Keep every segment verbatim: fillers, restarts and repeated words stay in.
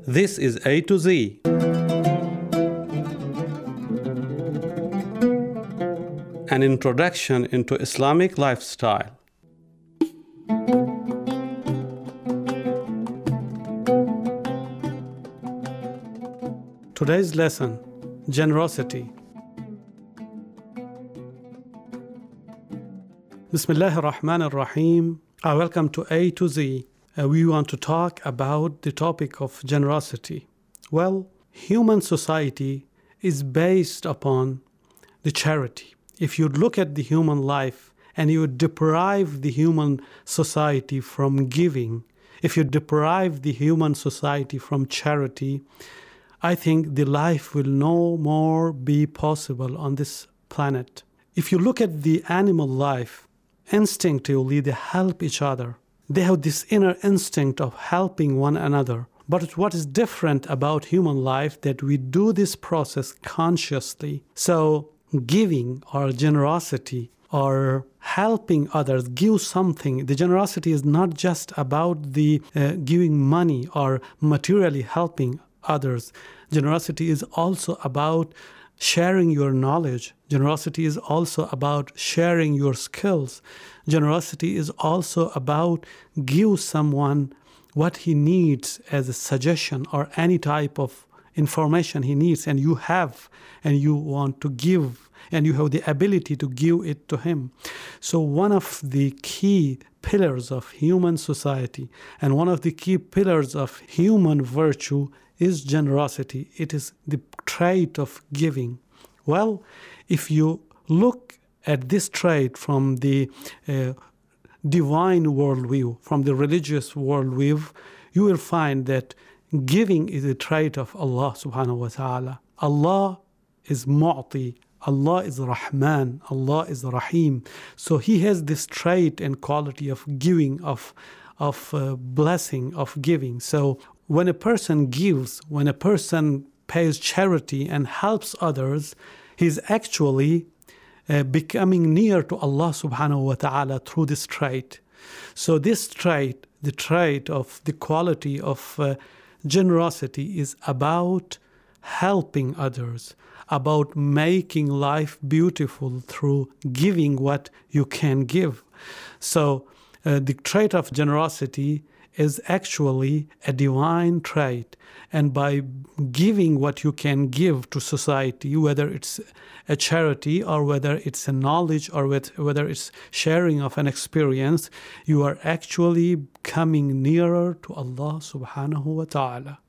This is A to Z. An introduction into Islamic lifestyle. Today's lesson, generosity. Bismillah ar-Rahman ar-Rahim. Uh, welcome to A to Z. Uh, we want to talk about the topic of generosity. Well, human society is based upon the charity. If you look at the human life and you deprive the human society from giving, if you deprive the human society from charity, I think the life will no more be possible on this planet. If you look at the animal life, instinctively they help each other. They have this inner instinct of helping one another. But what is different about human life that we do this process consciously. So giving or generosity or helping others, give something. The generosity is not just about the uh, giving money or materially helping others. Generosity is also about sharing your knowledge. Generosity is also about sharing your skills. Generosity is also about give someone what he needs as a suggestion or any type of information he needs, and you have, and you want to give, and you have the ability to give it to him. So one of the key pillars of human society and one of the key pillars of human virtue is generosity. It is the trait of giving. Well, if you look at this trait from the uh, divine worldview, from the religious worldview, you will find that giving is a trait of Allah subhanahu wa ta'ala. Allah is Mu'ti, Allah is Rahman, Allah is Rahim. So He has this trait and quality of giving, of, of uh, blessing, of giving. So when a person gives, when a person pays charity and helps others, he's actually uh, becoming near to Allah subhanahu wa ta'ala through this trait. So this trait, the trait of the quality of uh, generosity is about helping others, about making life beautiful through giving what you can give. So uh, the trait of generosity is actually a divine trait. And by giving what you can give to society, whether it's a charity or whether it's a knowledge or whether it's sharing of an experience, you are actually coming nearer to Allah subhanahu wa ta'ala.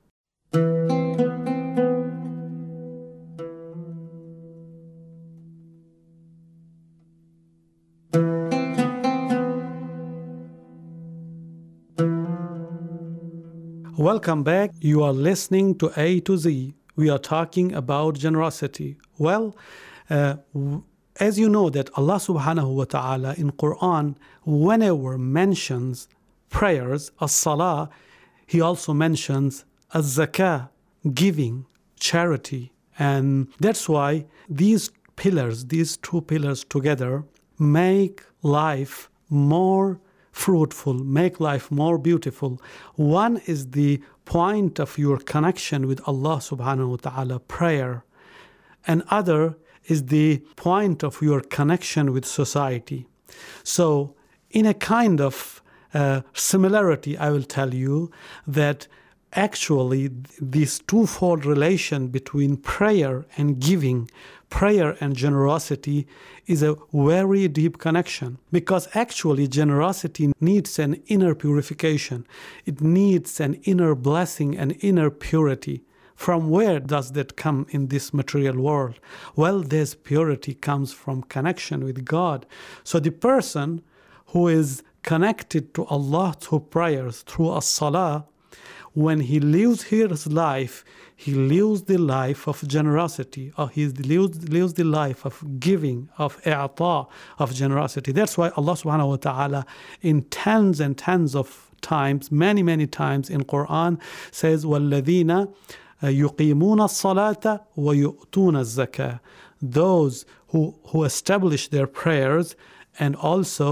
Welcome back. You are listening to A to Z. We are talking about generosity. Well, uh, as you know that Allah subhanahu wa ta'ala in Quran, whenever mentions prayers, as-salah, He also mentions az-zakah, giving, charity. And that's why these pillars, these two pillars together, make life more fruitful, make life more beautiful. One is the point of your connection with Allah subhanahu wa ta'ala, prayer. And other is the point of your connection with society. So in a kind of uh, similarity, I will tell you that actually this twofold relation between prayer and giving, prayer and generosity is a very deep connection, because actually generosity needs an inner purification. It needs an inner blessing, an inner purity. From where does that come in this material world? Well, this purity comes from connection with God. So the person who is connected to Allah through prayers, through as-salah, when he lives his life, he lives the life of generosity, or he lives, lives the life of giving, of i'ata, of generosity. That's why Allah subhanahu wa ta'ala in tens and tens of times, many, many times in Quran says, وَالَّذِينَ يُقِيمُونَ الصَّلَاةَ وَيُؤْتُونَ الزَّكَاةَ. Those who, who establish their prayers and also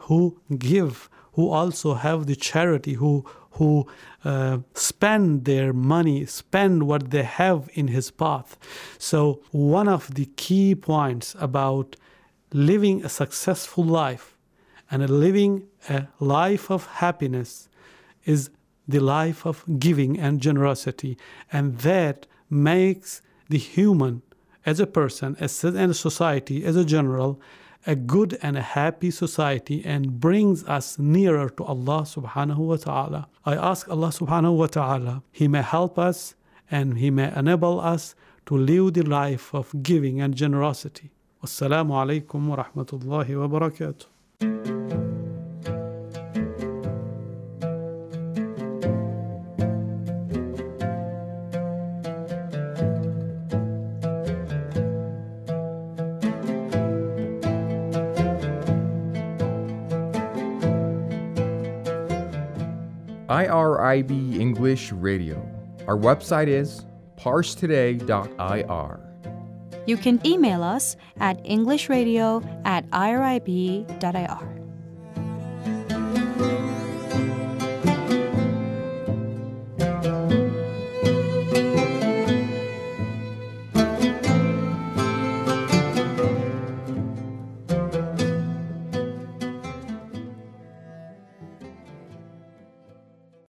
who give, who also have the charity, who who uh, spend their money, spend what they have in his path. So one of the key points about living a successful life and living a life of happiness is the life of giving and generosity. And that makes the human as a person, as a society, as a general, a good and a happy society, and brings us nearer to Allah subhanahu wa ta'ala. I ask Allah subhanahu wa ta'ala, He may help us and He may enable us to live the life of giving and generosity. Wassalamu alaikum wa rahmatullahi wa barakatuh. I R I B English Radio. Our website is parse today dot I R. You can email us at englishradio at I R I B dot I R.